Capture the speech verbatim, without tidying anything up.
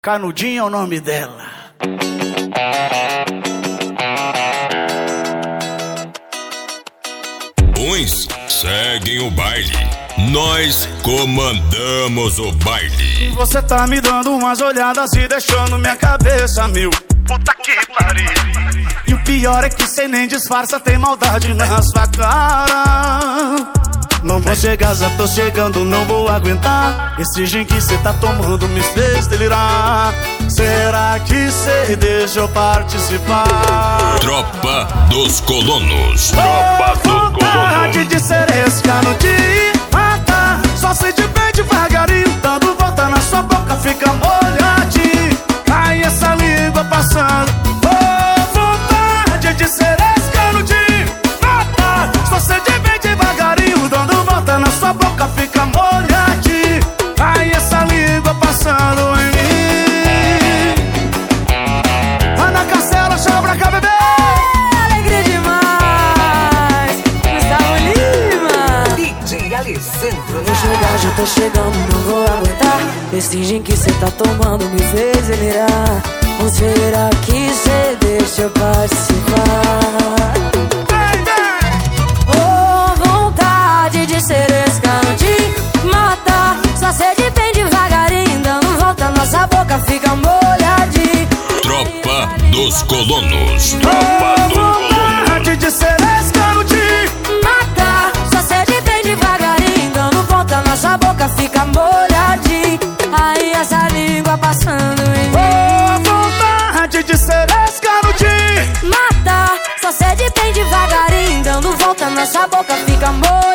Canudinho é o nome dela. Uns seguem o baile, nós comandamos o baile. Você tá me dando umas olhadas e deixando minha cabeça mil. Puta que pariu. E o pior é que cê nem disfarça, tem maldade na sua cara. Não vou chegar, já tô chegando, não vou aguentar. Esse gin que cê tá tomando me fez delirar. Será que cê deixa eu participar? Tropa dos Colonos. Tropa dos Colonos. Vontade de ser esse canudinho, mata. Só sei de bem devagarinho, dando volta na sua boca, fica molhadinho. Ai, essa língua passando. Oh, vontade de ser esse canudinho, mata. Só sei de bem devagarinho, dando volta na sua boca, fica molhadinho. Ai, essa língua passando em mim. Ana Castela, chama pra cá, bebê. Alegria demais, Gustavo Lima, D J Alessandro. Vou chegar, já tô chegando, não vou aguentar. Esse gin que cê tá tomando me fez delirar. Ou será que cê deixa eu participar? Oh, vontade de ser esse canudinho, mata. Só sede bem devagarinho, dando volta, nossa boca fica molhadinha. Tropa dos Colonos. Tropa dos Colonos. Vontade de ser esse canudinho, Mata, só sede bem devagarinho, dando volta, nossa boca fica molhadinha. Aí essa língua passando em mim. oh, vontade de ser esse canudinho. Mata, só sede bem devagarinho, dando volta, nossa boca fica molhadinha.